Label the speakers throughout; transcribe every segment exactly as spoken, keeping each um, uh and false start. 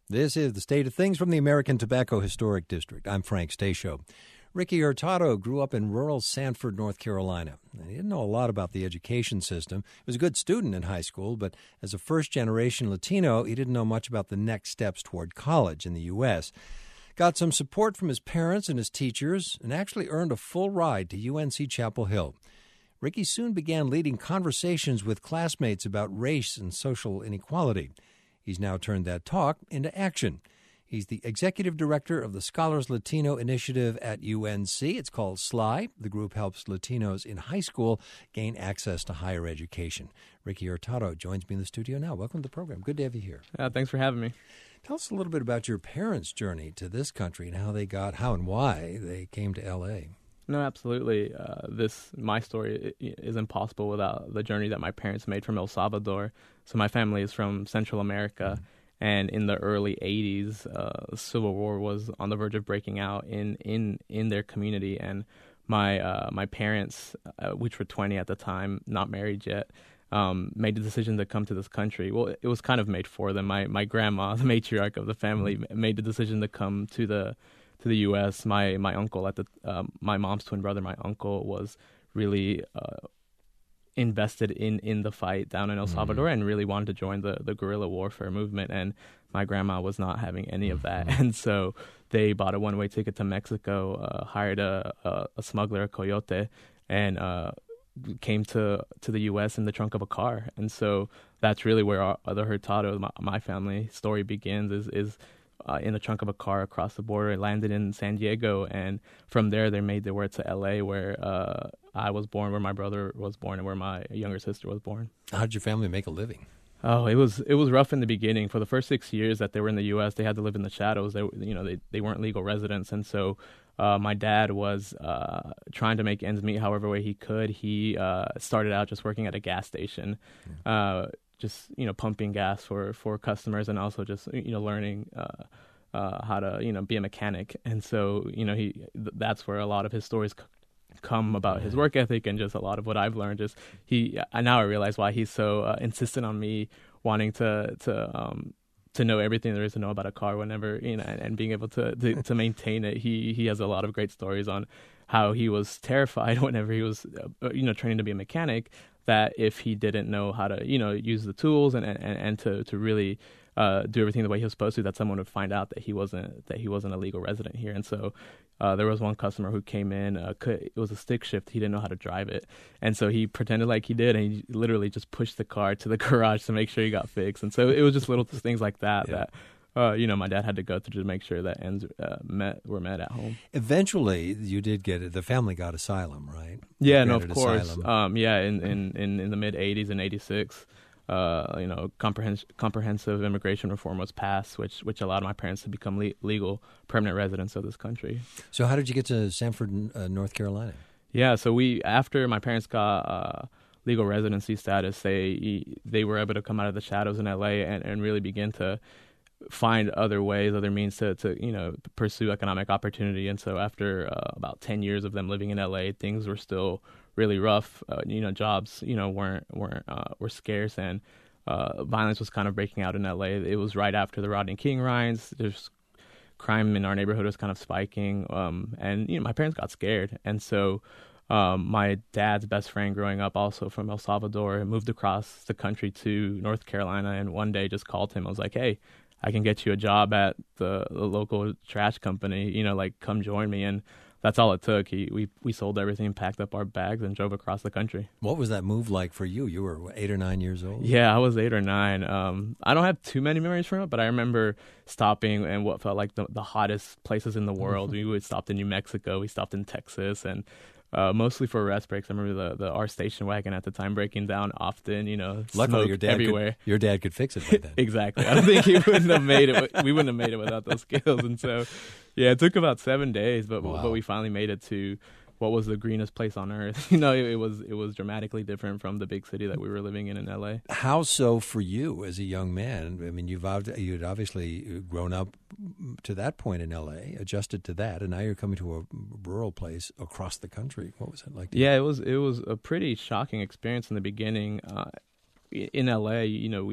Speaker 1: This is the State of Things from the American Tobacco Historic District. I'm Frank Stasio. Ricky Hurtado grew up in rural Sanford, North Carolina. He didn't know a lot about the education system. He was a good student in high school, but as a first-generation Latino, he didn't know much about the next steps toward college in the U S Got some support from his parents and his teachers, and actually earned a full ride to U N C Chapel Hill. Ricky soon began leading conversations with classmates about race and social inequality. He's now turned that talk into action. He's the executive director of the Scholars Latino Initiative at U N C. It's called SLI. The group helps Latinos in high school gain access to higher education. Ricky Hurtado joins me in the studio now. Welcome to the program. Good to have you here.
Speaker 2: Uh, thanks for having me.
Speaker 1: Tell us a little bit about your parents' journey to this country and how they got, how and why they came to L A.
Speaker 2: No, absolutely. Uh, this my story isn't possible without the journey that my parents made from El Salvador. So my family is from Central America. Mm-hmm. And in the early eighties, uh, the Civil War was on the verge of breaking out in, in, in their community. And my uh, my parents, uh, which were twenty at the time, not married yet, um, made the decision to come to this country. Well, it was kind of made for them. My my grandma, the matriarch of the family, made the decision to come to the to the U S My my uncle at the um, my mom's twin brother, my uncle was really uh, invested in, in the fight down in El Salvador, mm-hmm. and really wanted to join the, the guerrilla warfare movement. And my grandma was not having any of that. Mm-hmm. And so they bought a one-way ticket to Mexico, uh, hired a, a, a smuggler, a coyote, and uh, came to, to the U S in the trunk of a car. And so that's really where our, the Hurtado, my, my family story begins, is, is uh, in the trunk of a car across the border. It landed in San Diego, and from there they made their way to L A, where uh, I was born, where my brother was born, and where my younger sister was born.
Speaker 1: How did your family make a living?
Speaker 2: Oh, it was it was rough in the beginning. For the first six years that they were in the U S, they had to live in the shadows. They you know they, they weren't legal residents, and so uh, my dad was uh, trying to make ends meet however way he could. He uh, started out just working at a gas station, yeah. uh, just you know pumping gas for, for customers, and also just you know learning uh, uh, how to you know be a mechanic. And so you know he th- that's where a lot of his stories c- come about his work ethic, and just a lot of what I've learned. Just he now I realize why he's so uh, insistent on me wanting to to um to know everything there is to know about a car whenever you know and, and being able to, to to maintain it. He he has a lot of great stories on how he was terrified whenever he was uh, you know training to be a mechanic, that if he didn't know how to you know use the tools and and, and to to really uh, do everything the way he was supposed to, that someone would find out that he wasn't that he wasn't a legal resident here. And so Uh, there was one customer who came in, uh, could, it was a stick shift, he didn't know how to drive it. And so he pretended like he did, and he literally just pushed the car to the garage to make sure he got fixed. And so it was just little things like that, yeah. that, uh, you know, my dad had to go through to make sure that ends uh, met were met at home.
Speaker 1: Eventually, you did get it. The family got asylum, right?
Speaker 2: Yeah, no, of course. Um, yeah, in, in, in, in the mid-eighties and eighty-six. Uh, you know, comprehensive comprehensive immigration reform was passed, which which allowed my parents to become le- legal permanent residents of this country.
Speaker 1: So, how did you get to Sanford, uh, North Carolina?
Speaker 2: Yeah, so we after my parents got uh, legal residency status, they they were able to come out of the shadows in L A and, and really begin to find other ways, other means to, to you know pursue economic opportunity. And so, after uh, about ten years of them living in L A, things were still really rough. Uh, you know, jobs, you know, weren't weren't uh, were scarce, and uh, violence was kind of breaking out in L A. It was right after the Rodney King riots. There's crime in our neighborhood was kind of spiking, um, and you know, my parents got scared, and so um, my dad's best friend growing up, also from El Salvador, moved across the country to North Carolina, and one day just called him. I was like, hey, I can get you a job at the, the local trash company. You know, like come join me. And that's all it took. He, we we sold everything, packed up our bags, and drove across the country.
Speaker 1: What was that move like for you? You were what, eight or nine years old?
Speaker 2: Yeah, I was eight or nine. Um, I don't have too many memories from it, but I remember stopping in what felt like the, the hottest places in the world. We would stopped in New Mexico. We stopped in Texas, and uh, mostly for rest breaks. I remember the, the our station wagon at the time breaking down often. You know,
Speaker 1: luckily your dad
Speaker 2: everywhere.
Speaker 1: Could, your dad could fix it by then.
Speaker 2: Exactly. I don't think he wouldn't have made it. We wouldn't have made it without those skills, and so. Yeah, it took about seven days, but wow. but we finally made it to what was the greenest place on earth. You know, it, it was it was dramatically different from the big city that we were living in in L A.
Speaker 1: How so for you as a young man? I mean, you've you'd obviously grown up to that point in L A, adjusted to that, and now you're coming to a rural place across the country. What was it like?
Speaker 2: Yeah, you? it was it was a pretty shocking experience in the beginning. Uh, in L A, you know, we.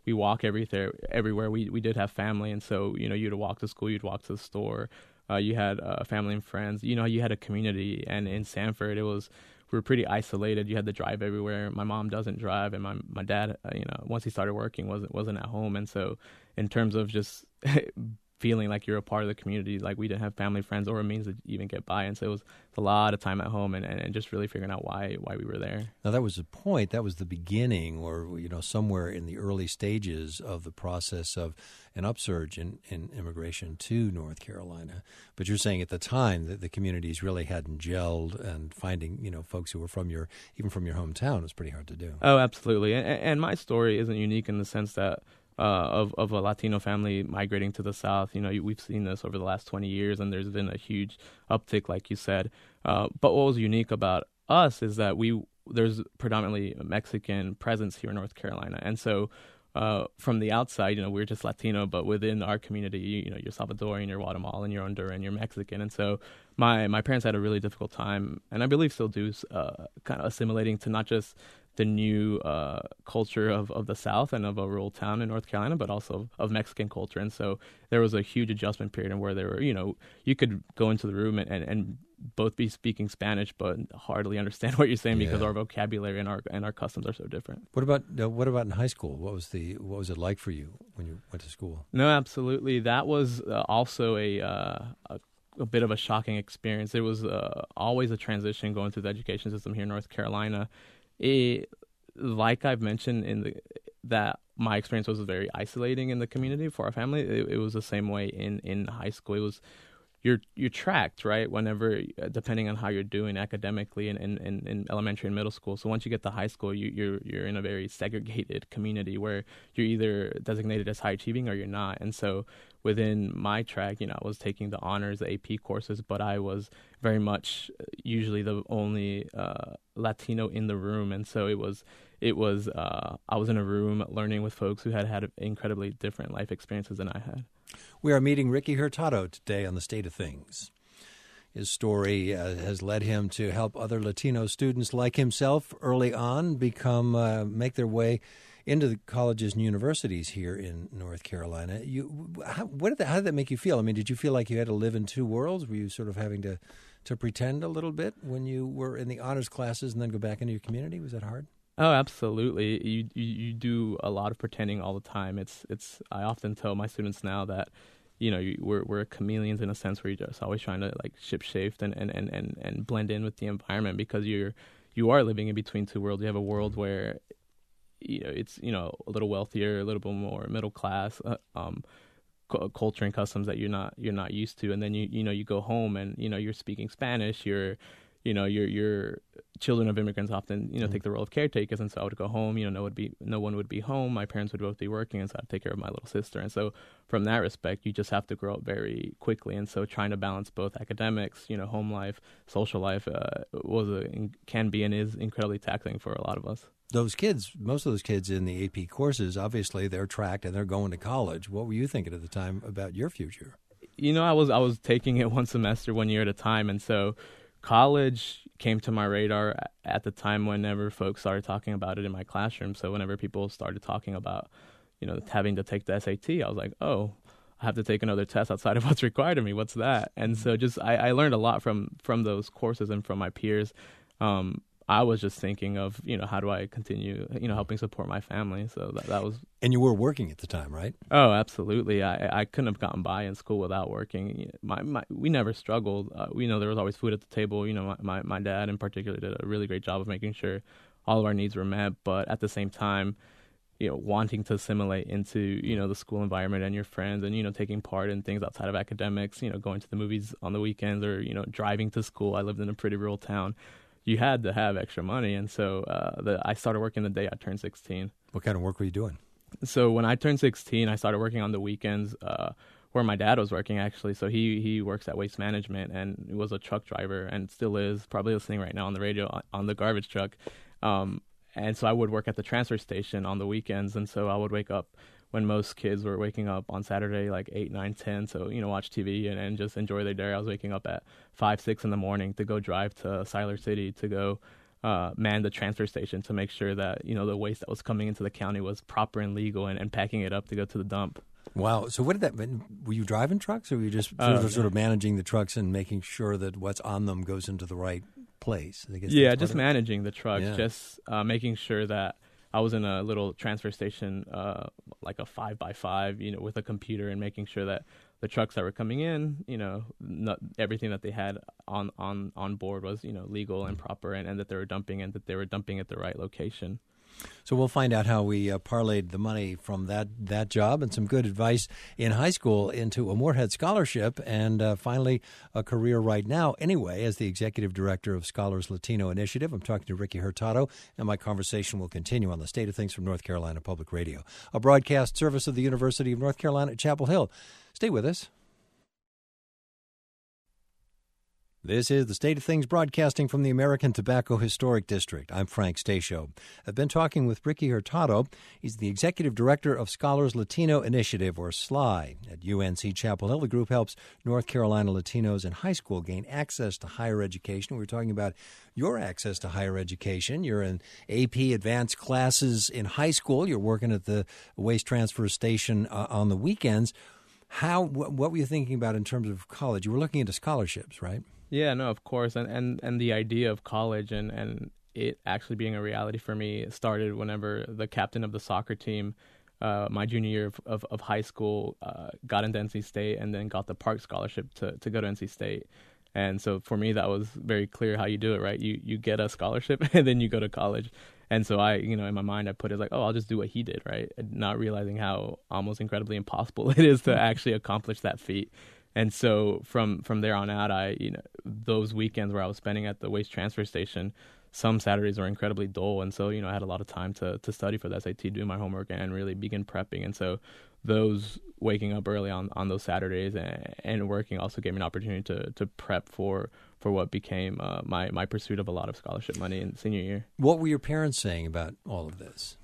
Speaker 2: we walk everywhere. Everywhere we we did have family, and so you know you'd walk to school, you'd walk to the store. Uh, you had uh, family and friends. You know, you had a community, and in Sanford, it was we were pretty isolated. You had to drive everywhere. My mom doesn't drive, and my my dad, uh, you know, once he started working, wasn't wasn't at home, and so in terms of just feeling like you're a part of the community, like we didn't have family, friends, or a means to even get by, and so it was a lot of time at home, and, and just really figuring out why why we were there.
Speaker 1: Now that was the point. That was the beginning, or you know, somewhere in the early stages of the process of an upsurge in, in immigration to North Carolina. But you're saying at the time that the communities really hadn't gelled, and finding you know folks who were from your even from your hometown was pretty hard to do.
Speaker 2: Oh, absolutely. And, and my story isn't unique in the sense that. Uh, of of a Latino family migrating to the South. You know, we've seen this over the last twenty years, and there's been a huge uptick, like you said. Uh, but what was unique about us is that we there's predominantly a Mexican presence here in North Carolina, and so uh, from the outside, you know, we're just Latino, but within our community, you, you know, you're Salvadorian, you're Guatemalan, you're Honduran, you're Mexican, and so my my parents had a really difficult time, and I believe still do, uh, kind of assimilating to not just the new uh, culture of, of the South and of a rural town in North Carolina, but also of Mexican culture. And so there was a huge adjustment period in where there were, you know, you could go into the room and, and, and both be speaking Spanish, but hardly understand what you're saying because yeah. our vocabulary and our and our customs are so different.
Speaker 1: What about uh, what about in high school? What was the what was it like for you when you went to school?
Speaker 2: No, absolutely. That was uh, also a, uh, a a bit of a shocking experience. It was uh, always a transition going through the education system here in North Carolina. It, like I've mentioned in the that my experience was very isolating in the community for our family. It, it was the same way in, in high school. It was you're you're tracked, right? Whenever, depending on how you're doing academically in, in, in elementary and middle school. So once you get to high school, you, you're you're in a very segregated community where you're either designated as high achieving or you're not. And so within my track, you know, I was taking the honors, the A P courses, but I was very much usually the only uh, Latino in the room, and so it was it was uh, I was in a room learning with folks who had had incredibly different life experiences than I had.
Speaker 1: We are meeting Ricky Hurtado today on The State of Things. His story uh, has led him to help other Latino students like himself early on become uh, make their way into the colleges and universities here in North Carolina. You, how, what did that, how did that make you feel? I mean, did you feel like you had to live in two worlds? Were you sort of having to, to pretend a little bit when you were in the honors classes and then go back into your community? Was that hard?
Speaker 2: Oh, absolutely. You, you you do a lot of pretending all the time. It's it's. I often tell my students now that, you know, you, we're we're chameleons in a sense where you're just always trying to like ship-shape and, and, and, and, and blend in with the environment because you're you are living in between two worlds. You have a world where, you know, it's, you know, a little wealthier, a little bit more middle class, uh, um, cu- culture and customs that you're not you're not used to, and then you you know you go home and you know you're speaking Spanish. You're You know, your your children of immigrants often, you know, take the role of caretakers, and so I would go home. You know, no would be no one would be home. My parents would both be working, and so I'd take care of my little sister. And so, from that respect, you just have to grow up very quickly. And so, trying to balance both academics, you know, home life, social life, uh, was a can be and is incredibly taxing for a lot of us.
Speaker 1: Those kids, most of those kids in the A P courses, obviously they're tracked and they're going to college. What were you thinking at the time about your future?
Speaker 2: You know, I was I was taking it one semester, one year at a time, and so college came to my radar at the time whenever folks started talking about it in my classroom. So whenever people started talking about, you know, having to take the S A T, I was like, oh, I have to take another test outside of what's required of me. What's that? And so just I, I learned a lot from from those courses and from my peers. Um, I was just thinking of, you know, how do I continue, you know, helping support my family. So that, that was.
Speaker 1: And you were working at the time, right?
Speaker 2: Oh, absolutely. I I couldn't have gotten by in school without working. My, my we never struggled. Uh, we know there was always food at the table. You know, my, my, my dad in particular did a really great job of making sure all of our needs were met. But at the same time, you know, wanting to assimilate into, you know, the school environment and your friends and, you know, taking part in things outside of academics, you know, going to the movies on the weekends or, you know, driving to school. I lived in a pretty rural town. You had to have extra money. And so uh, the, I started working the day I turned sixteen.
Speaker 1: What kind of work were you doing?
Speaker 2: So when I turned sixteen, I started working on the weekends uh, where my dad was working, actually. So he, he works at Waste Management and was a truck driver and still is, probably listening right now on the radio on, on the garbage truck. Um, and so I would work at the transfer station on the weekends. And so I would wake up when most kids were waking up on Saturday, like eight, nine, ten, so, you know, watch T V and, and just enjoy their day. I was waking up at five, six in the morning to go drive to Siler City to go uh, man the transfer station to make sure that, you know, the waste that was coming into the county was proper and legal, and, and packing it up to go to the dump.
Speaker 1: Wow. So what did that mean? Were you driving trucks, or were you just sort,
Speaker 2: Uh,
Speaker 1: of, sort of managing the trucks and making sure that what's on them goes into the right place? I guess
Speaker 2: Yeah,
Speaker 1: that's
Speaker 2: just
Speaker 1: part of it.
Speaker 2: managing the trucks,
Speaker 1: Yeah.
Speaker 2: just uh, making sure that I was in a little transfer station, uh, like a five by five, you know, with a computer, and making sure that the trucks that were coming in, you know, not everything that they had on, on, on board was, you know, legal and proper, and, and that they were dumping, and that they were dumping at the right location.
Speaker 1: So we'll find out how we uh, parlayed the money from that, that job and some good advice in high school into a Moorhead Scholarship, and uh, finally a career right now anyway as the Executive Director of Scholars Latino Initiative. I'm talking to Ricky Hurtado, and my conversation will continue on the State of Things from North Carolina Public Radio, a broadcast service of the University of North Carolina at Chapel Hill. Stay with us. This is the State of Things broadcasting from the American Tobacco Historic District. I'm Frank Stasio. I've been talking with Ricky Hurtado. He's the Executive Director of Scholars Latino Initiative, or S L I, at U N C Chapel Hill. The group helps North Carolina Latinos in high school gain access to higher education. We were talking about your access to higher education. You're in A P advanced classes in high school. You're working at the waste transfer station uh, on the weekends. How? Wh- what were you thinking about in terms of college? You were looking into scholarships, right?
Speaker 2: Yeah, no, of course. And, and, and the idea of college and, and it actually being a reality for me started whenever the captain of the soccer team, uh, my junior year of, of, of high school, uh, got into N C State and then got the Park Scholarship to, to go to N C State. And so for me, that was very clear how you do it, right? You you get a scholarship and then you go to college. And so I, you know, in my mind, I put it like, oh, I'll just do what he did, right? And not realizing how almost incredibly impossible it is to actually accomplish that feat. And so from, from there on out, I, you know, those weekends where I was spending at the waste transfer station, some Saturdays were incredibly dull. And so, you know, I had a lot of time to, to study for the S A T, do my homework, and really begin prepping. And so those waking up early on, on those Saturdays and, and working also gave me an opportunity to, to prep for, for what became uh, my, my pursuit of a lot of scholarship money in senior year.
Speaker 1: What were your parents saying about all of this?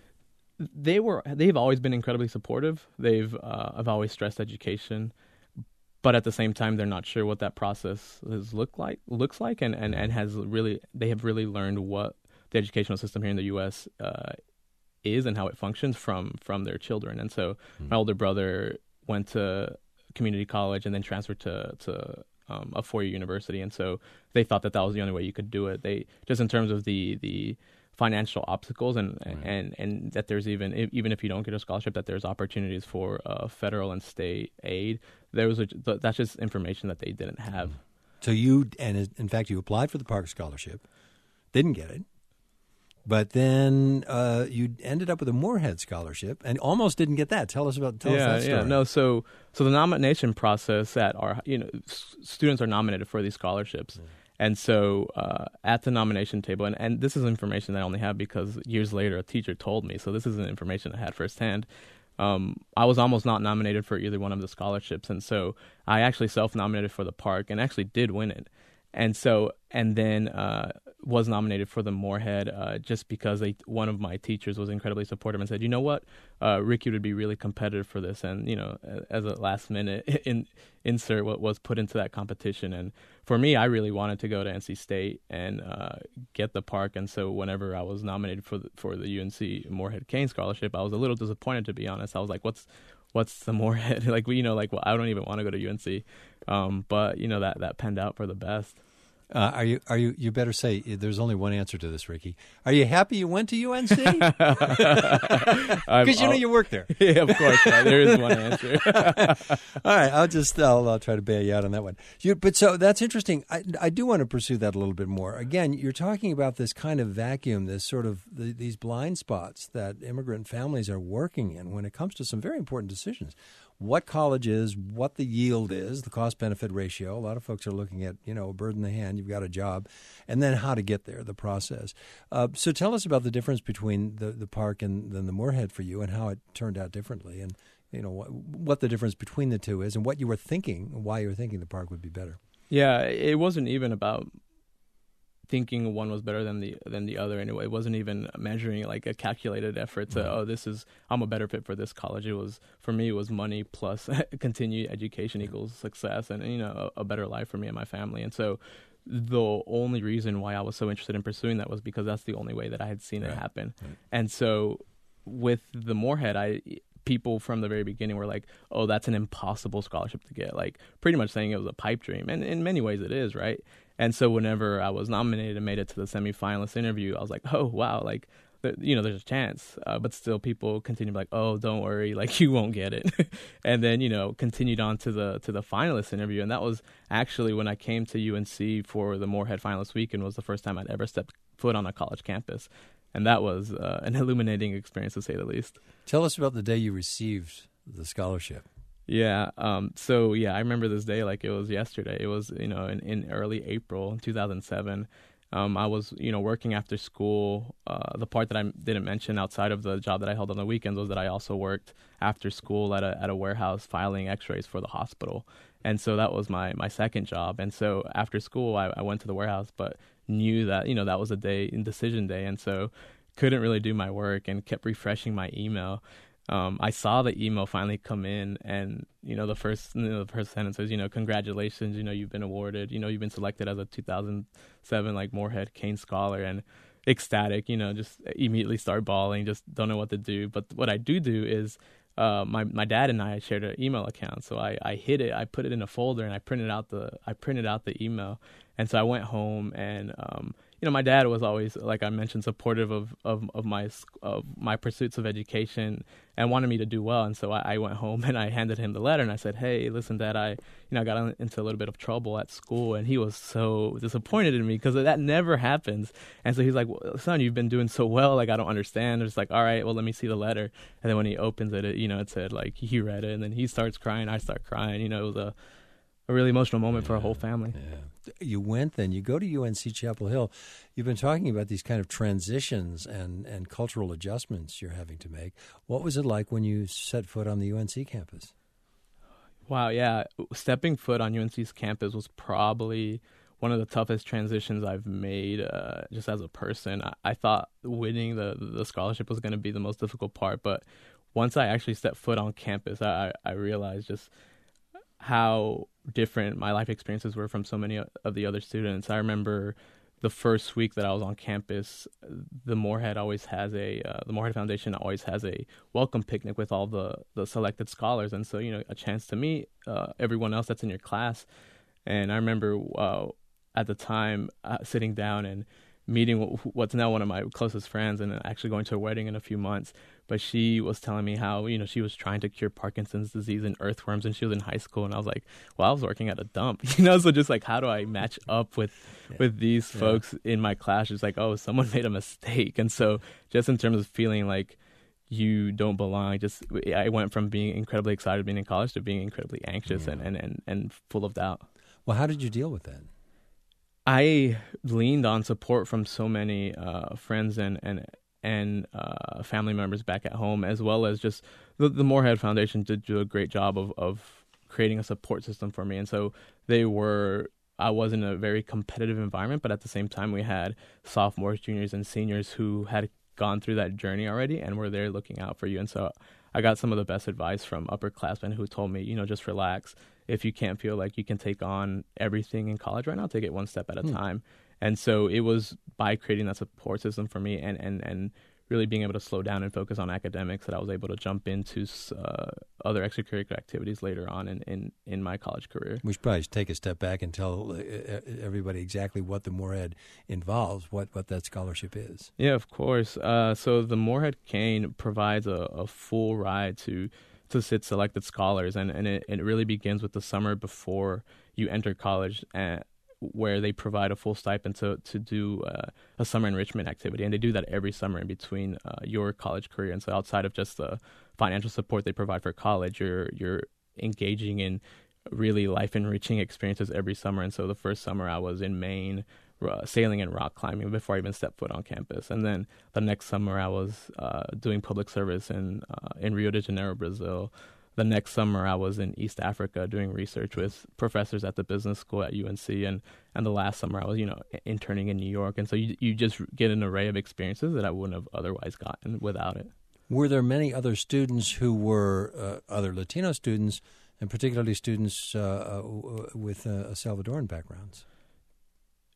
Speaker 2: They were, they've always been incredibly supportive. They've, uh, I've always stressed education. But at the same time, they're not sure what that process has look like, looks like, and, and, and has really they have really learned what the educational system here in the U S uh, is and how it functions from from their children. And so, mm-hmm. my older brother went to community college and then transferred to to um, a four-year university, and so they thought that that was the only way you could do it. They just in terms of the the financial obstacles and, right. and, and that there's even, even if you don't get a scholarship, that there's opportunities for uh, federal and state aid. There was a, that's just information that they didn't have.
Speaker 1: So you, and in fact, you applied for the Park Scholarship, didn't get it, but then uh, you ended up with a Moorhead Scholarship and almost didn't get that. Tell us about, tell
Speaker 2: yeah,
Speaker 1: us that story.
Speaker 2: Yeah, no, so, so the nomination process at our, you know, s- students are nominated for these scholarships. Yeah. And so uh, at the nomination table, and, and this is information that I only have because years later a teacher told me, so this isn't information I had firsthand. Um, I was almost not nominated for either one of the scholarships, and so I actually self-nominated for the Park and actually did win it. And so, and then uh, was nominated for the Moorhead uh, just because they, one of my teachers was incredibly supportive and said, you know what, uh, Ricky would be really competitive for this. And, you know, as a last minute in, insert what was put into that competition. And for me, I really wanted to go to N C State and uh, get the Park. And so whenever I was nominated for the, for the U N C Moorhead Kane Scholarship, I was a little disappointed, to be honest. I was like, what's, what's the Moorhead? like, you know, like, well, I don't even want to go to U N C. Um, but, you know, that, that panned out for the best.
Speaker 1: Uh, are you? Are you? You better say. There's only one answer to this, Ricky. Are you happy you went to U N C? Because you know you work there.
Speaker 2: Yeah, of course. Right. There is one answer.
Speaker 1: All right, I'll just I'll, I'll try to bail you out on that one. You, but so that's interesting. I, I do want to pursue that a little bit more. Again, you're talking about this kind of vacuum, this sort of the, these blind spots that immigrant families are working in when it comes to some very important decisions. What college is, what the yield is, the cost-benefit ratio. A lot of folks are looking at, you know, a bird in the hand, you've got a job, and then how to get there, the process. Uh, so tell us about the difference between the, the Park and then the Moorhead for you and how it turned out differently and, you know, what, what the difference between the two is and what you were thinking, why you were thinking the Park would be better.
Speaker 2: Yeah, it wasn't even about thinking one was better than the than the other anyway. It wasn't even measuring like a calculated effort to, right. oh, this is, I'm a better fit for this college. It was, for me, it was money plus continued education equals success and, you know, a, a better life for me and my family. And so the only reason why I was so interested in pursuing that was because that's the only way that I had seen
Speaker 1: right.
Speaker 2: it happen.
Speaker 1: Right.
Speaker 2: And so with the Morehead, I people from the very beginning were like, oh, that's an impossible scholarship to get, like pretty much saying it was a pipe dream. And in many ways it is, right? And so whenever I was nominated and made it to the semifinalist interview, I was like, oh, wow, like, you know, there's a chance. Uh, but still people continue to be like, oh, don't worry, like you won't get it. And then, you know, continued on to the to the finalist interview. And that was actually when I came to U N C for the Morehead finalist weekend was the first time I'd ever stepped foot on a college campus. And that was uh, an illuminating experience, to say the least.
Speaker 1: Tell us about the day you received the scholarship.
Speaker 2: Yeah. Um, so, yeah, I remember this day like it was yesterday. It was, you know, in, in early April two thousand seven. Um, I was, you know, working after school. Uh, the part that I didn't mention outside of the job that I held on the weekends was that I also worked after school at a at a warehouse filing x-rays for the hospital. And so that was my, my second job. And so after school, I, I went to the warehouse, but knew that, you know, that was a day in decision day. And so couldn't really do my work and kept refreshing my email. Um, I saw the email finally come in, and, you know, the first, you know, the first sentence says, you know, congratulations, you know, you've been awarded, you know, you've been selected as a two thousand seven, like, Morehead Kane Scholar, and ecstatic, you know, just immediately start bawling, just don't know what to do. But what I do do is, uh, my, my dad and I shared an email account. So I, I hid it, I put it in a folder, and I printed out the, I printed out the email. And so I went home and, um, you know, my dad was always, like I mentioned, supportive of, of, of my of my pursuits of education and wanted me to do well. And so I, I went home and I handed him the letter and I said, hey, listen, Dad, I, you know, I got into a little bit of trouble at school. And he was so disappointed in me because that never happens. And so he's like, well, son, you've been doing so well. Like, I don't understand. It's like, all right, well, let me see the letter. And then when he opens it, it, you know, it said, like, he read it. And then he starts crying. I start crying. You know, it was a, a really emotional moment yeah, for a whole family.
Speaker 1: Yeah. You went then, you go to U N C Chapel Hill. You've been talking about these kind of transitions and, and cultural adjustments you're having to make. What was it like when you set foot on the U N C campus?
Speaker 2: Wow, yeah. Stepping foot on U N C's campus was probably one of the toughest transitions I've made uh, just as a person. I, I thought winning the, the scholarship was going to be the most difficult part, but once I actually stepped foot on campus, I, I realized just how different my life experiences were from so many of the other students. I remember the first week that I was on campus, the Morehead always has a, uh, the Morehead Foundation always has a welcome picnic with all the, the selected scholars. And so, you know, a chance to meet uh, everyone else that's in your class. And I remember uh, at the time uh, sitting down and meeting what's now one of my closest friends and actually going to her wedding in a few months. But she was telling me how, you know, she was trying to cure Parkinson's disease and earthworms, and she was in high school. And I was like, well, I was working at a dump, you know, so just like, how do I match up with, yeah. with these yeah. folks in my class? It's like, oh, someone made a mistake. And so just in terms of feeling like you don't belong, just, I went from being incredibly excited being in college to being incredibly anxious yeah. and, and, and, and full of doubt.
Speaker 1: Well, how did you deal with that?
Speaker 2: I leaned on support from so many uh, friends and, and, and uh, family members back at home, as well as just the, the Morehead Foundation did do a great job of, of creating a support system for me. And so they were, I was in a very competitive environment, but at the same time we had sophomores, juniors, and seniors who had gone through that journey already and were there looking out for you. And so I got some of the best advice from upperclassmen who told me, you know, just relax. If you can't feel like you can take on everything in college right now, take it one step at a hmm. time. And so it was by creating that support system for me and, and, and really being able to slow down and focus on academics that I was able to jump into uh, other extracurricular activities later on in, in, in my college career.
Speaker 1: We should probably take a step back and tell everybody exactly what the Morehead involves, what, what that scholarship is.
Speaker 2: Yeah, of course. Uh, so the Morehead Kane provides a, a full ride to to sit selected scholars, and, and it, it really begins with the summer before you enter college, and where they provide a full stipend to, to do uh, a summer enrichment activity. And they do that every summer in between uh, your college career. And so outside of just the financial support they provide for college, you're you're engaging in really life-enriching experiences every summer. And so the first summer I was in Maine, uh, sailing and rock climbing before I even stepped foot on campus. And then the next summer I was uh, doing public service in, uh, in Rio de Janeiro, Brazil. The next summer, I was in East Africa doing research with professors at the business school at U N C, and, and the last summer, I was, you know, interning in New York. And so you you just get an array of experiences that I wouldn't have otherwise gotten without it.
Speaker 1: Were there many other students who were uh, other Latino students, and particularly students uh, uh, with uh, Salvadoran backgrounds?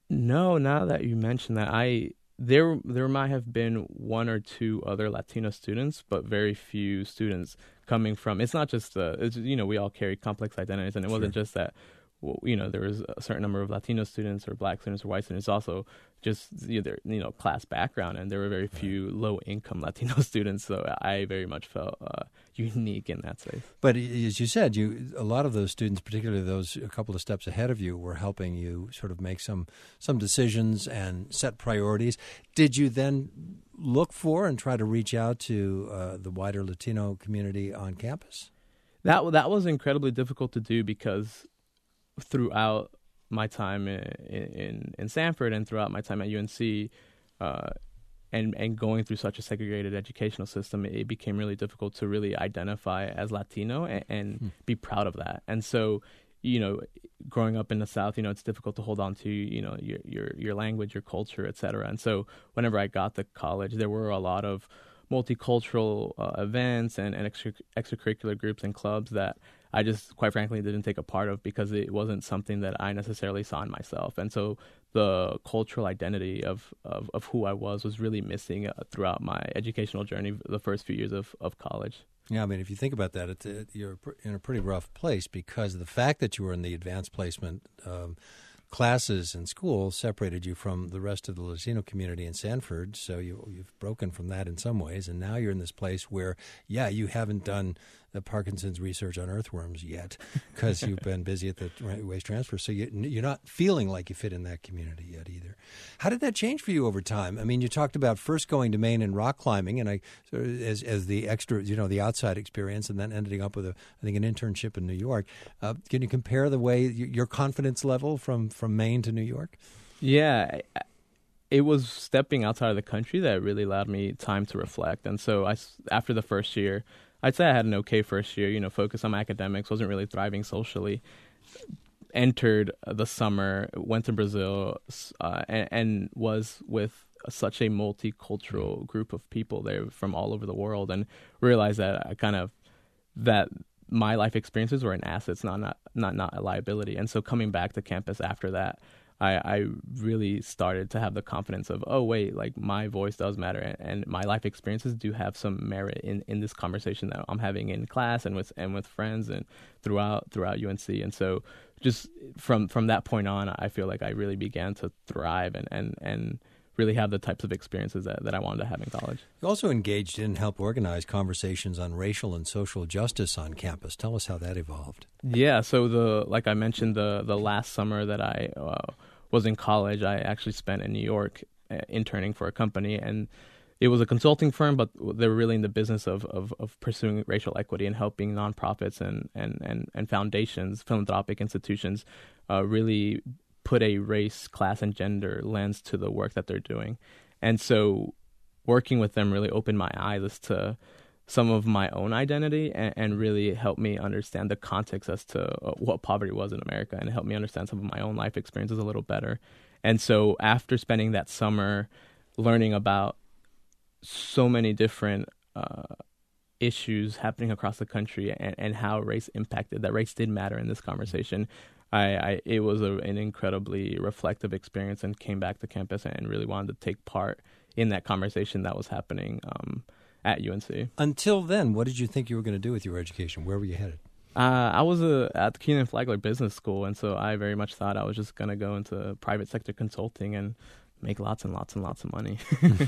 Speaker 2: No, now that you mention that, I there there might have been one or two other Latino students, but very few students coming from. It's not just uh, it's, you know, we all carry complex identities, and it wasn't
Speaker 1: Sure.
Speaker 2: just that. Well, you know, there was a certain number of Latino students or Black students or white students. Also, just either you know class background, and there were very few low income Latino students. So I very much felt uh, unique in that space.
Speaker 1: But as you said, you a lot of those students, particularly those a couple of steps ahead of you, were helping you sort of make some some decisions and set priorities. Did you then look for and try to reach out to uh, the wider Latino community on campus?
Speaker 2: That that was incredibly difficult to do because throughout my time in, in in Sanford and throughout my time at U N C, uh, and and going through such a segregated educational system, it became really difficult to really identify as Latino and, and hmm. be proud of that. And so, you know, growing up in the South, you know, it's difficult to hold on to, you know, your your your language, your culture, et cetera. And so, whenever I got to college, there were a lot of multicultural uh, events and, and extra, extracurricular groups and clubs that I just, quite frankly, didn't take a part of because it wasn't something that I necessarily saw in myself. And so the cultural identity of, of, of who I was was really missing uh, throughout my educational journey, the first few years of, of college.
Speaker 1: Yeah, I mean, if you think about that, it's, it, you're in a pretty rough place because the fact that you were in the advanced placement um, classes in school separated you from the rest of the Latino community in Sanford, so you, you've broken from that in some ways, and now you're in this place where, yeah, you haven't done the Parkinson's research on earthworms yet because you've been busy at the waste transfer, so you, you're not feeling like you fit in that community yet either. How did that change for you over time? I mean, you talked about first going to Maine and rock climbing, and I sort of, as as the extra, you know, the outside experience, and then ending up with a, I think, an internship in New York. Uh, can you compare the way your confidence level from from Maine to New York?
Speaker 2: Yeah, it was stepping outside of the country that really allowed me time to reflect. And so I, after the first year, I'd say I had an okay first year, you know, focused on my academics, wasn't really thriving socially. Entered the summer, went to Brazil, uh, and, and was with such a multicultural group of people there from all over the world, and realized that I kind of, that my life experiences were an asset, not, not, not, not a liability. And so coming back to campus after that, I, I really started to have the confidence of, oh, wait, like my voice does matter, and, and my life experiences do have some merit in, in this conversation that I'm having in class and with and with friends and throughout throughout U N C. And so just from from that point on, I feel like I really began to thrive and, and, and really have the types of experiences that, that I wanted to have in college.
Speaker 1: You also engaged in and helped organize conversations on racial and social justice on campus. Tell us how that evolved.
Speaker 2: Yeah, so the like I mentioned, the the last summer that I uh, was in college, I actually spent in New York uh, interning for a company, and it was a consulting firm, but they were really in the business of, of, of pursuing racial equity and helping nonprofits and, and, and, and foundations, philanthropic institutions, uh, really put a race, class, and gender lens to the work that they're doing. And so working with them really opened my eyes as to some of my own identity and, and really helped me understand the context as to what poverty was in America, and helped me understand some of my own life experiences a little better. And so after spending that summer learning about so many different uh, issues happening across the country and, and how race impacted, that race did matter in this conversation, I, I it was a, an incredibly reflective experience, and came back to campus and really wanted to take part in that conversation that was happening um, at U N C. Until
Speaker 1: then, what did you think you were going to do with your education? Where were you headed?
Speaker 2: Uh, I was uh, at the Keenan Flagler Business School, and so I very much thought I was just going to go into private sector consulting and make lots and lots and lots of money.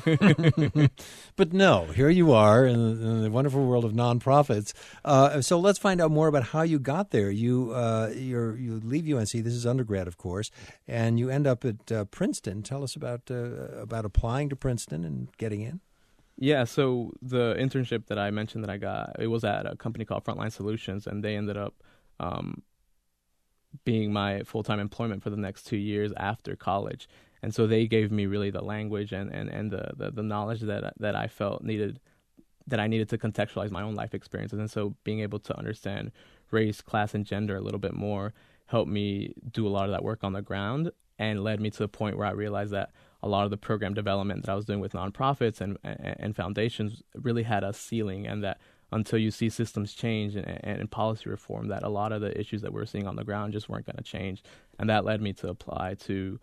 Speaker 1: But no, here you are in the, in the wonderful world of nonprofits. Uh, so let's find out more about how you got there. You uh, you're, you leave U N C. This is undergrad, of course, and you end up at uh, Princeton. Tell us about uh, about applying to Princeton and getting in.
Speaker 2: Yeah, so the internship that I mentioned that I got, it was at a company called Frontline Solutions, and they ended up um, being my full-time employment for the next two years after college. And so they gave me really the language and, and, and the, the, the knowledge that that I felt needed, that I needed to contextualize my own life experiences. And so being able to understand race, class, and gender a little bit more helped me do a lot of that work on the ground, and led me to the point where I realized that a lot of the program development that I was doing with nonprofits and, and, and foundations really had a ceiling, and that until you see systems change and, and, and policy reform, that a lot of the issues that we're seeing on the ground just weren't going to change. And that led me to apply to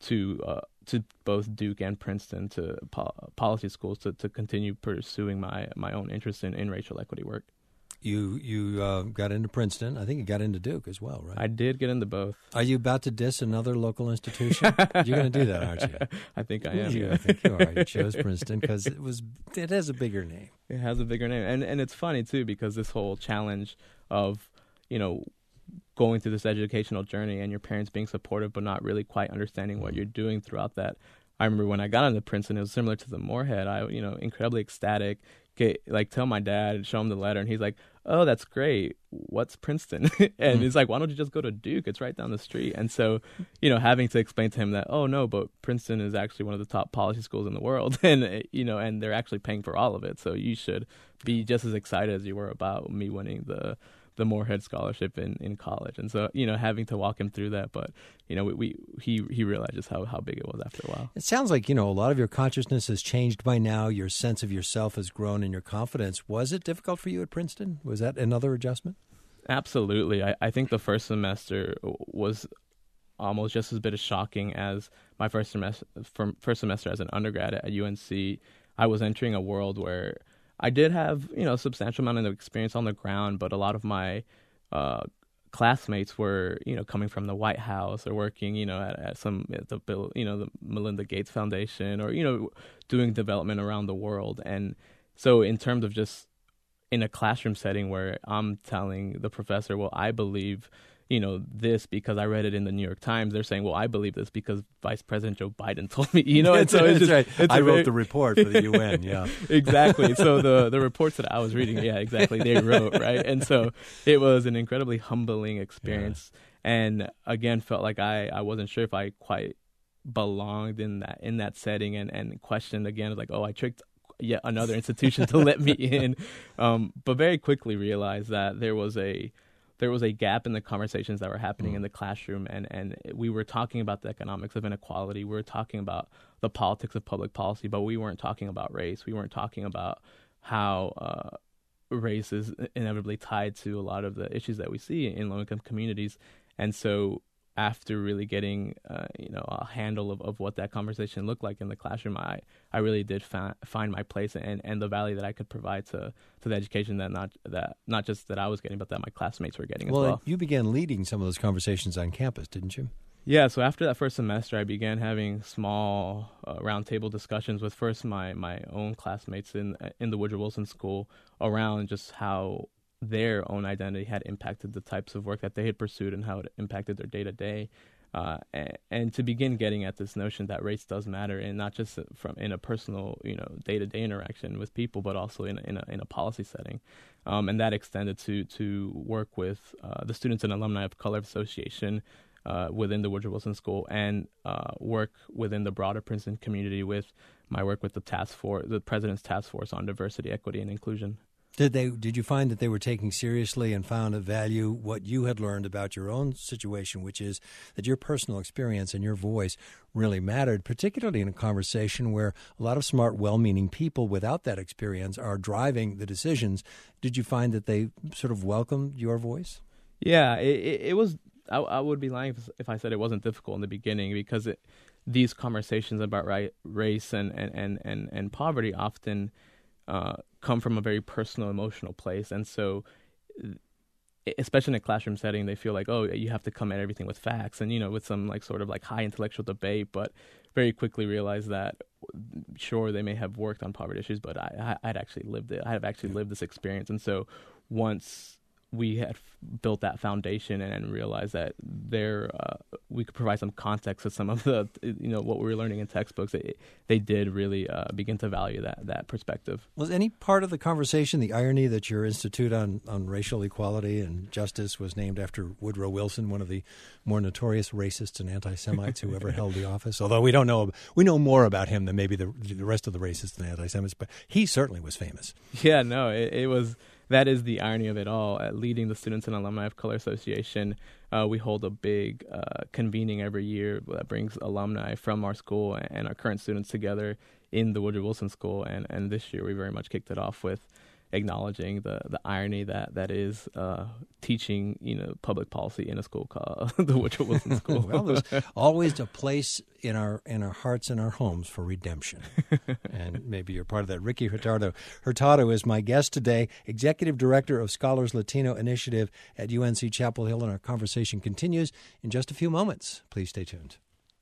Speaker 2: to uh, to both Duke and Princeton, to po- policy schools, to, to continue pursuing my, my own interest in, in racial equity work.
Speaker 1: You you uh, got into Princeton. I think you got into Duke as well, right?
Speaker 2: I did get into both.
Speaker 1: Are you about to diss another local institution? You're going to do that, aren't you?
Speaker 2: I think I am.
Speaker 1: You,
Speaker 2: yeah.
Speaker 1: I think you are. You chose Princeton because it was it has a bigger name.
Speaker 2: It has a bigger name, and and it's funny too because this whole challenge of you know going through this educational journey and your parents being supportive but not really quite understanding what you're doing throughout that. I remember when I got into Princeton, it was similar to the Moorhead. I you know incredibly ecstatic. Get, like tell my dad, show him the letter, and he's like, "Oh, that's great. What's Princeton?" and mm. he's like, "Why don't you just go to Duke? It's right down the street." And so, you know, having to explain to him that, "Oh no, but Princeton is actually one of the top policy schools in the world, and you know, and they're actually paying for all of it. So you should be just as excited as you were about me winning the the Moorhead scholarship in, in college." And so, you know, having to walk him through that, but you know, we, we he he realizes how how big it was after a while.
Speaker 1: It sounds like, you know, a lot of your consciousness has changed by now. Your sense of yourself has grown and your confidence. Was it difficult for you at Princeton? Was that another adjustment?
Speaker 2: Absolutely. I, I think the first semester was almost just as bit as shocking as my first semester first semester as an undergrad at U N C. I was entering a world where I did have, you know, a substantial amount of experience on the ground, but a lot of my uh, classmates were, you know, coming from the White House or working, you know, at, at some, at the Bill, you know, the Melinda Gates Foundation, or, you know, doing development around the world. And so in terms of just in a classroom setting where I'm telling the professor, well, I believe, you know, this because I read it in the New York Times. They're saying, well, I believe this because Vice President Joe Biden told me, you know, and so it's just,
Speaker 1: right.
Speaker 2: it's
Speaker 1: I wrote
Speaker 2: very...
Speaker 1: the report for the U N. Yeah,
Speaker 2: exactly. So the, the reports that I was reading, yeah, exactly. They wrote, right. And so it was an incredibly humbling experience. Yeah. And again, felt like I, I wasn't sure if I quite belonged in that, in that setting, and, and questioned again, like, oh, I tricked yet another institution to let me in. Um, but very quickly realized that there was a, there was a gap in the conversations that were happening mm. in the classroom, and, and we were talking about the economics of inequality. We were talking about the politics of public policy, but we weren't talking about race. We weren't talking about how uh, race is inevitably tied to a lot of the issues that we see in low-income communities. And so after really getting, uh, you know, a handle of, of what that conversation looked like in the classroom, I, I really did fa- find my place and, and the value that I could provide to, to the education that not that not just that I was getting, but that my classmates were getting
Speaker 1: well,
Speaker 2: as well.
Speaker 1: You began leading some of those conversations on campus, didn't you?
Speaker 2: Yeah, so after that first semester, I began having small uh, roundtable discussions with first my, my own classmates in in the Woodrow Wilson School around just how their own identity had impacted the types of work that they had pursued and how it impacted their day-to-day. Uh, and, and to begin getting at this notion that race does matter, and not just from in a personal, you know, day-to-day interaction with people, but also in a, in a, in a policy setting. Um, and that extended to, to work with uh, the Students and Alumni of Color Association uh, within the Woodrow Wilson School, and uh, work within the broader Princeton community with my work with the task force, the President's Task Force on Diversity, Equity, and Inclusion.
Speaker 1: Did they? Did you find that they were taking seriously and found of value what you had learned about your own situation, which is that your personal experience and your voice really mattered, particularly in a conversation where a lot of smart, well-meaning people without that experience are driving the decisions? Did you find that they sort of welcomed your voice?
Speaker 2: Yeah, it, it, it was. I, I would be lying if, if I said it wasn't difficult in the beginning, because it, these conversations about right, race and, and, and, and, and poverty often Uh, come from a very personal, emotional place. And so, especially in a classroom setting, they feel like, oh, you have to come at everything with facts and, you know, with some like sort of like high intellectual debate, but very quickly realize that, sure, they may have worked on poverty issues, but I, I, I'd actually lived it. I have actually lived this experience. And so once we had f- built that foundation and, and realized that there uh, we could provide some context to some of the, you know, what we were learning in textbooks, it, they did really uh, begin to value that that perspective.
Speaker 1: Was any part of the conversation the irony that your Institute on, on Racial Equality and Justice was named after Woodrow Wilson, one of the more notorious racists and anti-Semites who ever held the office? Although we don't know, we know more about him than maybe the, the rest of the racists and anti-Semites, but he certainly was famous.
Speaker 2: Yeah, no, it, it was... That is the irony of it all. At leading the Students and Alumni of Color Association, uh, we hold a big uh, convening every year that brings alumni from our school and our current students together in the Woodrow Wilson School. And, and this year we very much kicked it off with acknowledging the, the irony that that is uh, teaching, you know, public policy in a school called the Woodrow Wilson School.
Speaker 1: Well, there's always a place in our in our hearts and our homes for redemption, and maybe you're part of that. Ricky Hurtado Hurtado is my guest today, Executive Director of Scholars Latino Initiative at U N C Chapel Hill, and our conversation continues in just a few moments. Please stay tuned.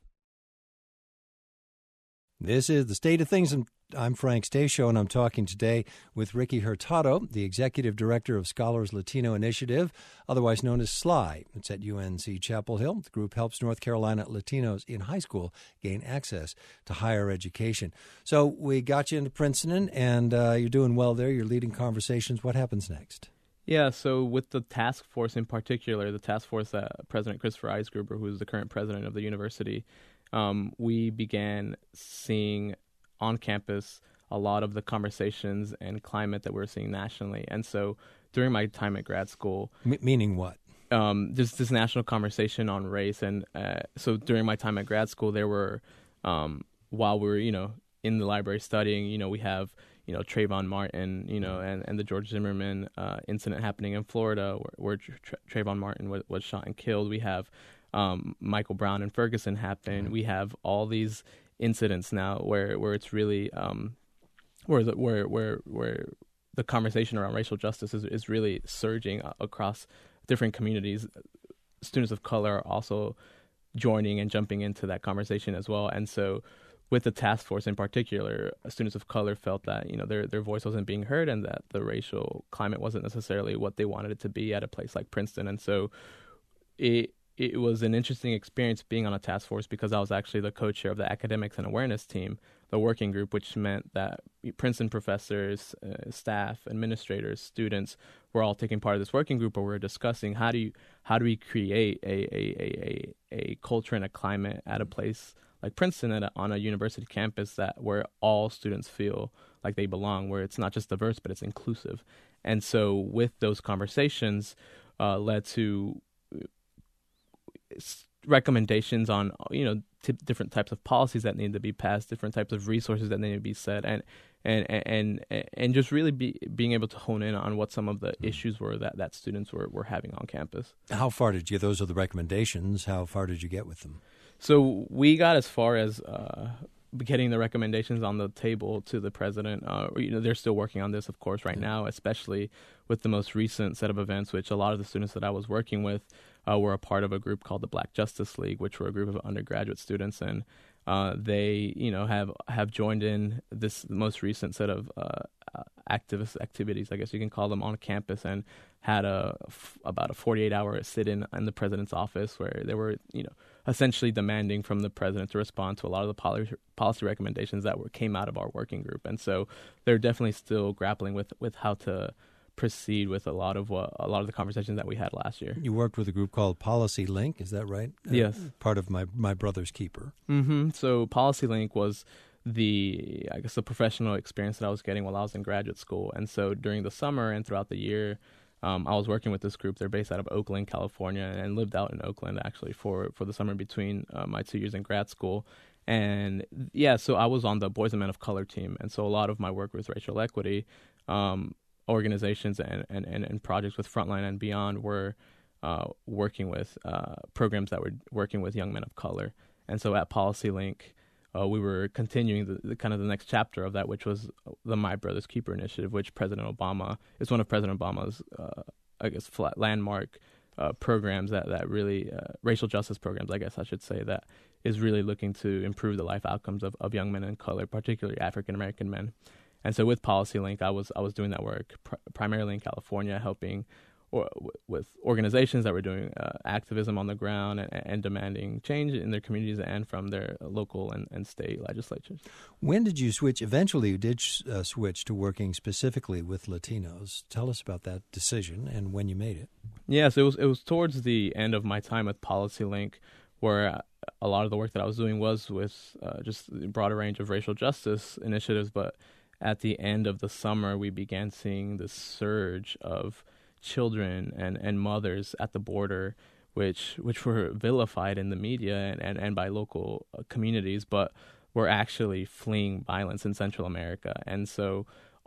Speaker 1: This is The State of Things, and I'm Frank Stasio, and I'm talking today with Ricky Hurtado, the Executive Director of Scholars Latino Initiative, otherwise known as SLI. It's at U N C Chapel Hill. The group helps North Carolina Latinos in high school gain access to higher education. So we got you into Princeton, and uh, you're doing well there. You're leading conversations. What happens next?
Speaker 2: Yeah, so with the task force in particular, the task force that President Christopher Eisgruber, who is the current president of the university, Um, we began seeing on campus a lot of the conversations and climate that we're seeing nationally. And so during my time at grad school...
Speaker 1: M- meaning what?
Speaker 2: Um, just this national conversation on race. And uh, so during my time at grad school, there were, um, while we were, you know, in the library studying, you know, we have, you know, Trayvon Martin, you know, and, and the George Zimmerman uh, incident happening in Florida where, where Tra- Trayvon Martin was, was shot and killed. We have... Um, Michael Brown and Ferguson happened. Mm-hmm. We have all these incidents now where, where it's really um, where the where where where the conversation around racial justice is is really surging across different communities. Students of color are also joining and jumping into that conversation as well. And so, with the task force in particular, students of color felt that, you know, their their voice wasn't being heard and that the racial climate wasn't necessarily what they wanted it to be at a place like Princeton. And so, it. It was an interesting experience being on a task force because I was actually the co-chair of the academics and awareness team, the working group, which meant that Princeton professors, uh, staff, administrators, students were all taking part of this working group where we were discussing how do you how do we create a a, a, a culture and a climate at a place like Princeton at a, on a university campus that where all students feel like they belong, where it's not just diverse but it's inclusive. And so with those conversations uh, led to recommendations on, you know, t- different types of policies that need to be passed, different types of resources that need to be set, and and and and just really be being able to hone in on what some of the issues were that, that students were, were having on campus.
Speaker 1: How far did you get? Those are the recommendations. How far did you get with them?
Speaker 2: So we got as far as uh, getting the recommendations on the table to the president. Uh, you know, they're still working on this, of course, right now, especially with the most recent set of events, which a lot of the students that I was working with uh, were a part of a group called the Black Justice League, which were a group of undergraduate students, and uh, they, you know, have have joined in this most recent set of uh, activist activities, I guess you can call them, on campus, and had a f- about a forty-eight hour sit-in in the president's office where they were, you know, essentially demanding from the president to respond to a lot of the policy policy recommendations that were came out of our working group. And so they're definitely still grappling with, with how to proceed with a lot of what, a lot of the conversations that we had last year.
Speaker 1: You worked with a group called Policy Link, is that right?
Speaker 2: Yes.
Speaker 1: Uh, part of my my brother's keeper.
Speaker 2: Mm-hmm. So Policy Link was the, I guess, the professional experience that I was getting while I was in graduate school. And so during the summer and throughout the year, um, I was working with this group. They're based out of Oakland, California, and lived out in Oakland actually for, for the summer between uh, my two years in grad school. And yeah, so I was on the Boys and Men of Color team. And so a lot of my work with racial equity, um, organizations and, and, and, and projects with Frontline and beyond were uh, working with uh, programs that were working with young men of color. And so at Policy Link, uh, we were continuing the, the kind of the next chapter of that, which was the My Brother's Keeper initiative, which President Obama is one of President Obama's, uh, I guess, flat landmark uh, programs that that really uh, racial justice programs, I guess I should say, that is really looking to improve the life outcomes of, of young men in color, particularly African American men. And so with Policy Link, I was I was doing that work pr- primarily in California, helping or, w- with organizations that were doing uh, activism on the ground and, and demanding change in their communities and from their local and, and state legislatures.
Speaker 1: When did you switch? Eventually, you did uh, switch to working specifically with Latinos. Tell us about that decision and when you made it.
Speaker 2: Yes, it was it was towards the end of my time with Policy Link, where a lot of the work that I was doing was with uh, just a broader range of racial justice initiatives, but at the end of the summer, we began seeing this surge of children and, and mothers at the border, which which were vilified in the media and, and, and by local communities, but were actually fleeing violence in Central America. And so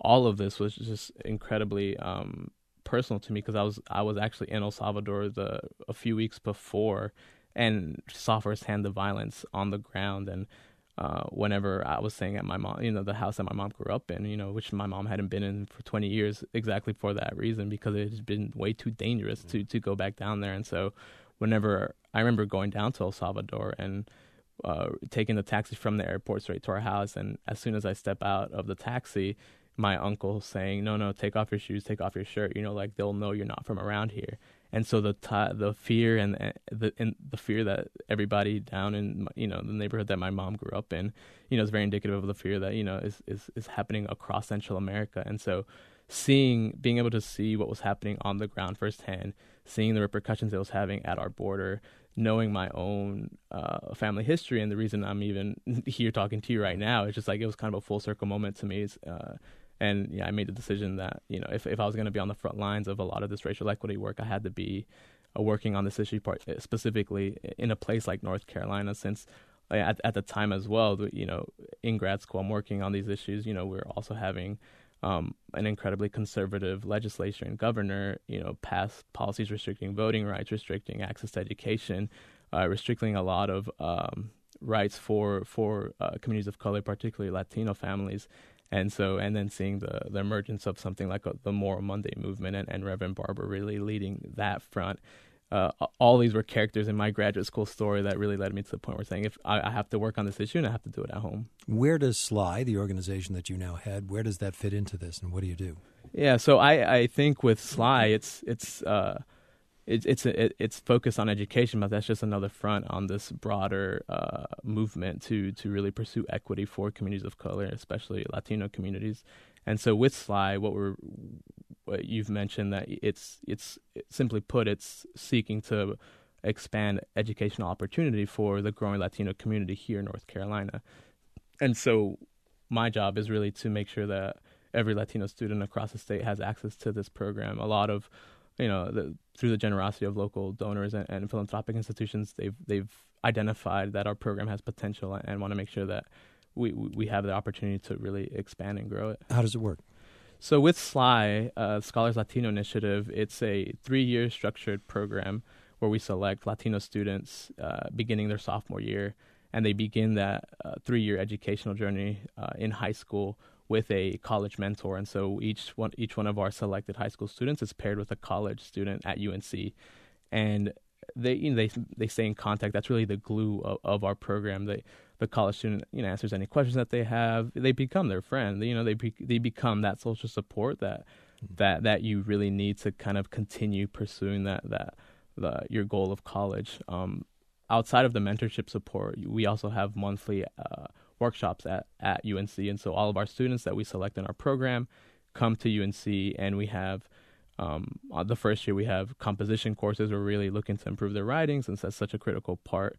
Speaker 2: all of this was just incredibly um, personal to me, because I was I was actually in El Salvador the a few weeks before and saw firsthand the violence on the ground. And uh, whenever I was staying at my mom, you know, the house that my mom grew up in, you know, which my mom hadn't been in for twenty years, exactly for that reason, because it had been way too dangerous mm-hmm. to to go back down there. And so whenever I remember going down to El Salvador and uh, taking the taxi from the airport straight to our house, and as soon as I step out of the taxi, my uncle saying, no, no, take off your shoes, take off your shirt, you know, like they'll know you're not from around here. And so the t- the fear and uh, the and the fear that everybody down in, you know, the neighborhood that my mom grew up in, you know, is very indicative of the fear that, you know, is, is, is happening across Central America. And so seeing, being able to see what was happening on the ground firsthand, seeing the repercussions it was having at our border, knowing my own uh, family history, and the reason I'm even here talking to you right now, it's just like it was kind of a full circle moment to me. Uh, and yeah, I made the decision that, you know, if if I was going to be on the front lines of a lot of this racial equity work, I had to be uh, working on this issue part, specifically in a place like North Carolina, since uh, at at the time as well, you know, in grad school, I'm working on these issues. You know, we're also having Um, an incredibly conservative legislature and governor, you know, pass policies restricting voting rights, restricting access to education, uh, restricting a lot of um, rights for for uh, communities of color, particularly Latino families. And so, and then seeing the, the emergence of something like a, the Moral Monday movement, and, and Reverend Barber really leading that front. Uh, all these were characters in my graduate school story that really led me to the point where saying, if I, I have to work on this issue and I have to do it at home.
Speaker 1: Where does S L I, the organization that you now head, where does that fit into this, and what do you do?
Speaker 2: Yeah, so I, I think with S L I, it's it's uh, it, it's it, it's focused on education, but that's just another front on this broader uh, movement to to really pursue equity for communities of color, especially Latino communities. And so with S L I, what we're what you've mentioned that it's it's simply put, it's seeking to expand educational opportunity for the growing Latino community here in North Carolina. And so my job is really to make sure that every Latino student across the state has access to this program. A lot of, you know, the, through the generosity of local donors and, and philanthropic institutions, they've they've identified that our program has potential and want to make sure that we we have the opportunity to really expand and grow it.
Speaker 1: How does it work?
Speaker 2: So with S L I, uh, Scholars Latino Initiative, it's a three-year structured program where we select Latino students uh, beginning their sophomore year, and they begin that uh, three-year educational journey uh, in high school with a college mentor. And so each one each one of our selected high school students is paired with a college student at U N C, and they you know, they they stay in contact. That's really the glue of, of our program. They the college student, you know, answers any questions that they have. They become their friend. You know, they be, they become that social support that that that you really need to kind of continue pursuing that that the your goal of college. Um, outside of the mentorship support, we also have monthly uh, workshops at at U N C, and so all of our students that we select in our program come to U N C, and we have. Um, the first year we have composition courses. We're really looking to improve their writing, since that's such a critical part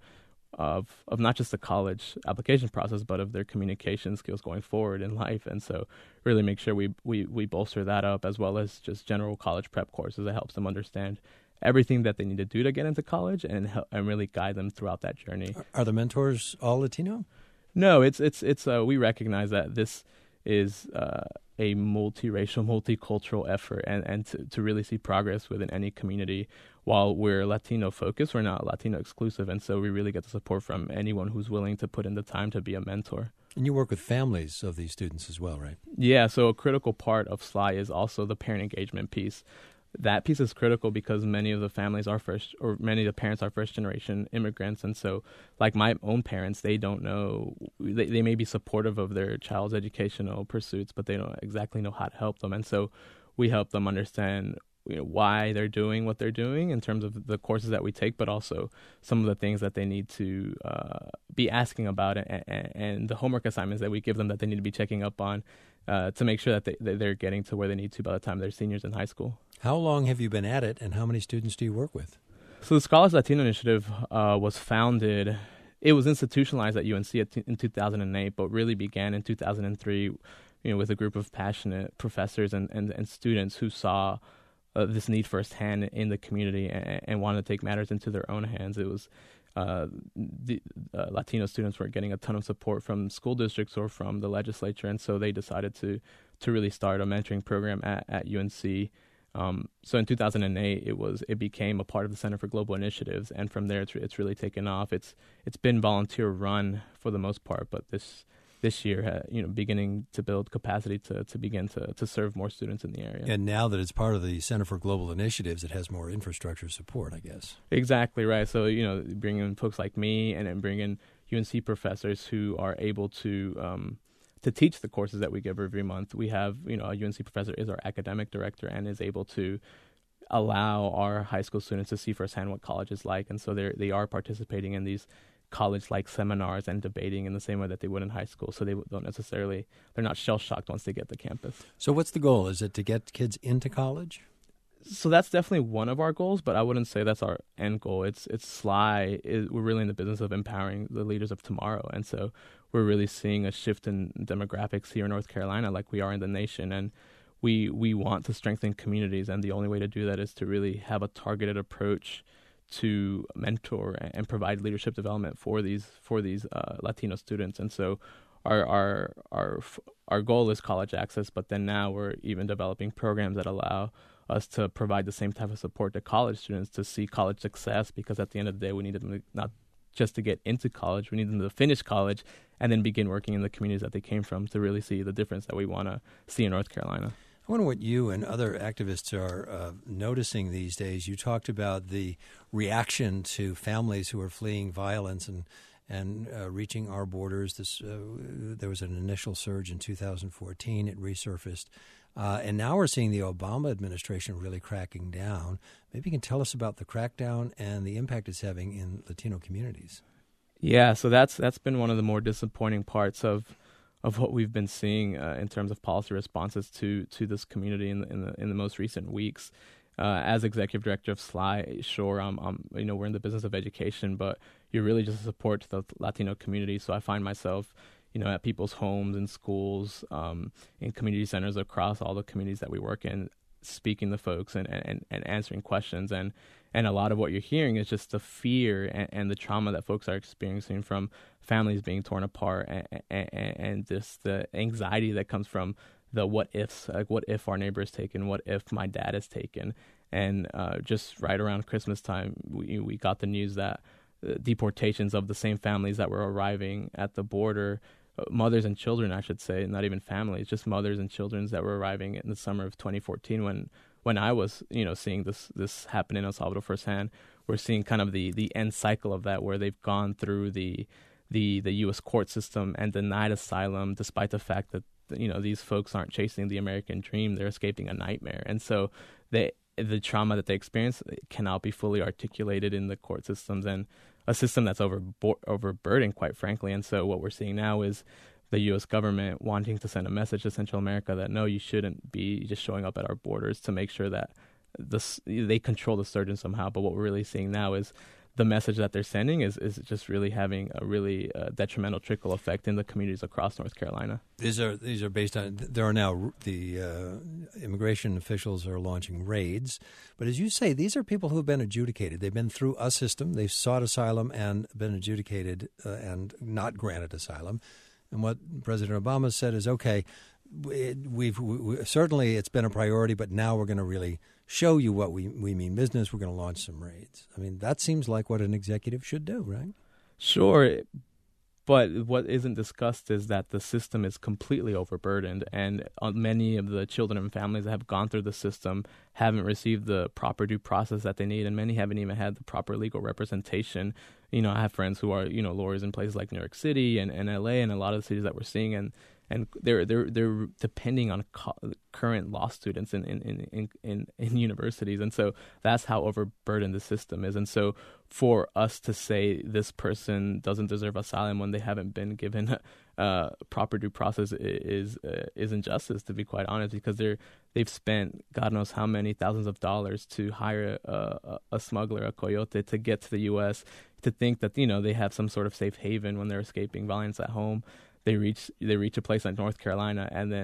Speaker 2: of of not just the college application process, but of their communication skills going forward in life. And so really make sure we, we, we bolster that up, as well as just general college prep courses that helps them understand everything that they need to do to get into college, and help, and really guide them throughout that journey.
Speaker 1: Are the mentors all Latino?
Speaker 2: No, it's it's it's uh, we recognize that this is uh, a multiracial, multicultural effort, and, and to, to really see progress within any community. While we're Latino focused, we're not Latino exclusive, and so we really get the support from anyone who's willing to put in the time to be a mentor.
Speaker 1: And you work with families of these students as well, right?
Speaker 2: Yeah, so a critical part of S L I is also the parent engagement piece. That piece is critical because many of the families are first, or many of the parents are first generation immigrants. And so like my own parents, they don't know, they, they may be supportive of their child's educational pursuits, but they don't exactly know how to help them. And so we help them understand, you know, why they're doing what they're doing in terms of the courses that we take, but also some of the things that they need to uh, be asking about, and, and, and the homework assignments that we give them that they need to be checking up on uh, to make sure that they, that they're getting to where they need to by the time they're seniors in high school.
Speaker 1: How long have you been at it, and how many students do you work with?
Speaker 2: So the Scholars Latino Initiative uh, was founded, it was institutionalized at U N C in two thousand eight, but really began in two thousand three, you know, with a group of passionate professors and, and, and students who saw uh, this need firsthand in the community and, and wanted to take matters into their own hands. It was uh, the uh, Latino students weren't getting a ton of support from school districts or from the legislature, and so they decided to to really start a mentoring program at, at U N C. Um, so in two thousand eight, it was it became a part of the Center for Global Initiatives, and from there, it's it's really taken off. It's it's been volunteer run for the most part, but this this year, uh, you know, beginning to build capacity to to begin to to serve more students in the area.
Speaker 1: And now that it's part of the Center for Global Initiatives, it has more infrastructure support, I guess.
Speaker 2: Exactly right. So you know, bring in folks like me, and then bring in U N C professors who are able to. Um, to teach the courses that we give every month. We have, you know, a U N C professor is our academic director and is able to allow our high school students to see firsthand what college is like. And so they they are participating in these college-like seminars and debating in the same way that they would in high school. So they don't necessarily, they're not shell-shocked once they get to campus.
Speaker 1: So what's the goal? Is it to get kids into college?
Speaker 2: So that's definitely one of our goals, but I wouldn't say that's our end goal. It's it's S L I. It, we're really in the business of empowering the leaders of tomorrow. And so we're really seeing a shift in demographics here in North Carolina like we are in the nation. And we we want to strengthen communities, and the only way to do that is to really have a targeted approach to mentor and provide leadership development for these for these uh, Latino students. And so our our our our goal is college access, but then now we're even developing programs that allow us to provide the same type of support to college students to see college success, because at the end of the day, we need them to, not just to get into college, we need them to finish college and then begin working in the communities that they came from to really see the difference that we want to see in North Carolina.
Speaker 1: I wonder what you and other activists are uh, noticing these days. You talked about the reaction to families who are fleeing violence and and uh, reaching our borders. This uh, there was an initial surge in two thousand fourteen. It resurfaced. Uh, and now we're seeing the Obama administration really cracking down. Maybe you can tell us about the crackdown and the impact it's having in Latino communities.
Speaker 2: Yeah, so that's that's been one of the more disappointing parts of of what we've been seeing uh, in terms of policy responses to to this community in the in the, in the most recent weeks. Uh, as executive director of S L I, sure, I'm, I'm, you know, we're in the business of education, but you're really just a support to the Latino community. So I find myself, you know, at people's homes and schools, um, in community centers across all the communities that we work in, speaking to folks and, and, and answering questions. And, and a lot of what you're hearing is just the fear and, and the trauma that folks are experiencing from families being torn apart, and, and, and just the anxiety that comes from the what ifs, like what if our neighbor is taken, what if my dad is taken. And uh, just right around Christmas time, we, we got the news that uh, deportations of the same families that were arriving at the border, uh, mothers and children, I should say, not even families, just mothers and children that were arriving in the summer of twenty fourteen when when I was, you know, seeing this this happen in El Salvador firsthand. We're seeing kind of the, the end cycle of that, where they've gone through the the the U S court system and denied asylum, despite the fact that, you know, these folks aren't chasing the American dream; they're escaping a nightmare. And so they, the trauma that they experience cannot be fully articulated in the court systems, and a system that's over overburdened, quite frankly. And so what we're seeing now is the U S government wanting to send a message to Central America that no, you shouldn't be just showing up at our borders to make sure that this, they control the surge somehow. But what we're really seeing now is the message that they're sending is, is just really having a really uh, detrimental trickle effect in the communities across North Carolina.
Speaker 1: These are these are based on, there are now, the uh, immigration officials are launching raids. But as you say, these are people who have been adjudicated. They've been through a system. They've sought asylum and been adjudicated uh, and not granted asylum. And what President Obama said is, okay, we've we, certainly it's been a priority, but now we're going to really show you what we, we mean business. We're going to launch some raids. I mean, that seems like what an executive should do, right?
Speaker 2: Sure. But what isn't discussed is that the system is completely overburdened, and many of the children and families that have gone through the system haven't received the proper due process that they need, and many haven't even had the proper legal representation. You know, I have friends who are, you know, lawyers in places like New York City and, and L A and a lot of the cities that we're seeing, and and they're they're they're depending on co- current law students in in, in, in in universities, and so that's how overburdened the system is. And so for us to say this person doesn't deserve asylum when they haven't been given uh, proper due process is uh, is injustice, to be quite honest, because they're they've spent God knows how many thousands of dollars to hire a, a, a smuggler, a coyote, to get to the U S, to think that, you know, they have some sort of safe haven when they're escaping violence at home. They reach they reach a place like North Carolina, and then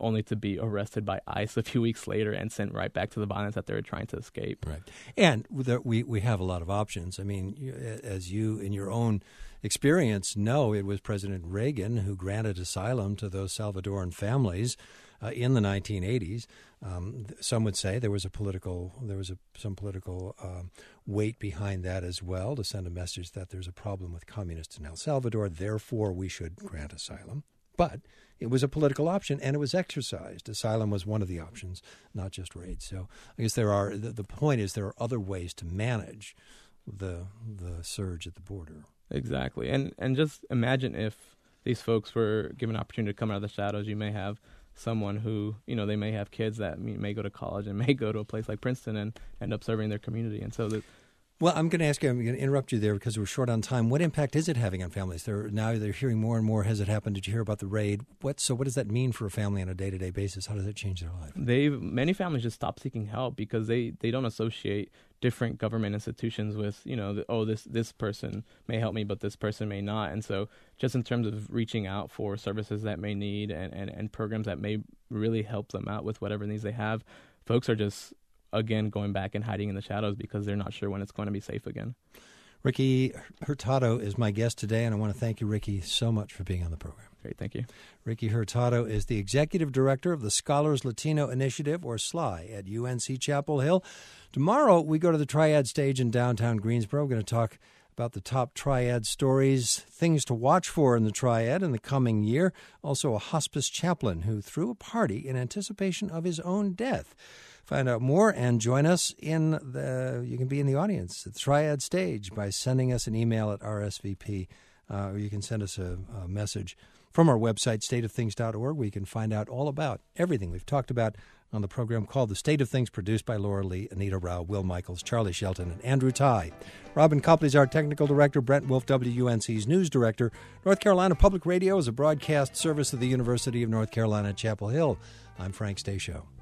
Speaker 2: only to be arrested by ICE a few weeks later and sent right back to the violence that they were trying to escape.
Speaker 1: Right. And we, we have a lot of options. I mean, as you in your own experience know, it was President Reagan who granted asylum to those Salvadoran families uh, in the nineteen eighties. Um, some would say there was a political, there was a, some political um, weight behind that as well, to send a message that there's a problem with communists in El Salvador, therefore we should grant asylum. But it was a political option, and it was exercised. Asylum was one of the options, not just raids. So I guess there are, the, the point is there are other ways to manage the the surge at the border.
Speaker 2: Exactly. And and just imagine if these folks were given an opportunity to come out of the shadows. You may have someone who, you know, they may have kids that may go to college and may go to a place like Princeton and end up serving their community. And so the
Speaker 1: Well, I'm going to ask you, I'm going to interrupt you there because we're short on time. What impact is it having on families? They're, now they're hearing more and more, has it happened? Did you hear about the raid? What So what does that mean for a family on a day-to-day basis? How does it change their life?
Speaker 2: They Many families just stop seeking help because they, they don't associate different government institutions with, you know, the, oh, this, this person may help me, but this person may not. And so just in terms of reaching out for services that may need and, and, and programs that may really help them out with whatever needs they have, folks are just again, going back and hiding in the shadows because they're not sure when it's going to be safe again.
Speaker 1: Ricky Hurtado is my guest today, and I want to thank you, Ricky, so much for being on the program.
Speaker 2: Great, thank you.
Speaker 1: Ricky Hurtado is the Executive Director of the Scholars Latino Initiative, or S L I, at U N C Chapel Hill. Tomorrow, we go to the Triad Stage in downtown Greensboro. We're going to talk about the top Triad stories, things to watch for in the Triad in the coming year. Also, a hospice chaplain who threw a party in anticipation of his own death. Find out more and join us in the, you can be in the audience at the Triad Stage by sending us an email at R S V P, uh, or you can send us a, a message from our website, state of things dot org, where you can find out all about everything we've talked about on the program called The State of Things, produced by Laura Lee, Anita Rao, Will Michaels, Charlie Shelton, and Andrew Ty. Robin Copley is our technical director. Brent Wolf, W U N C's news director. North Carolina Public Radio is a broadcast service of the University of North Carolina at Chapel Hill. I'm Frank Stasio.